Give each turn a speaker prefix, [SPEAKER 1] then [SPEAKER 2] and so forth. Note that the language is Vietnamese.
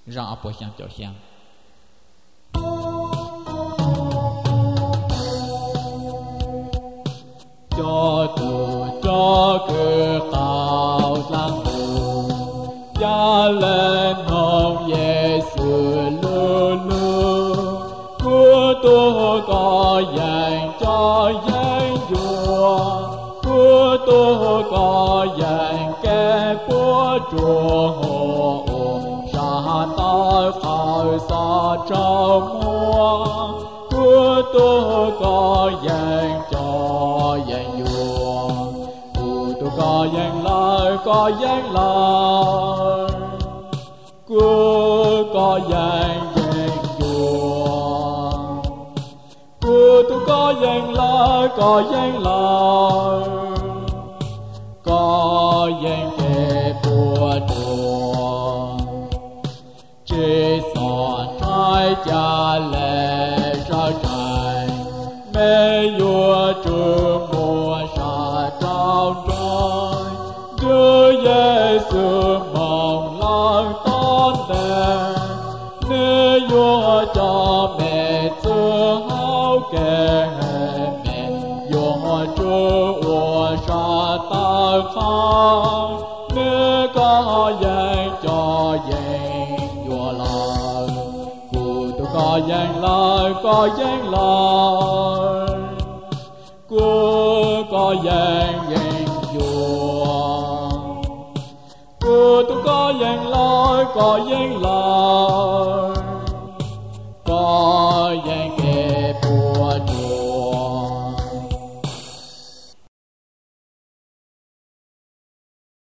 [SPEAKER 1] 让阿婆香脚香。cho cứ cao lang cha lên hồng Giêsu lu lu của tôi có dành cho danh Chúa của tôi có dành kẻ của Chúa hồ sa ta khởi sa trong mùa của tôi có dành cho danh Chúa của tôi có dành lời của có dành Chúa của tôi có dành lời có dành kẻ của Chúa chỉ son trái cha lệ ra trái mê vua chúa mùa sa trao trời đưa Giêsu mong lang ton đèn mê vua cho mẹ xưa hao kẻ mẹ vua chúa sa ta khang mê có dành cho dành vua lời của tôi có dành lời của có dành vua của tôi có dành lời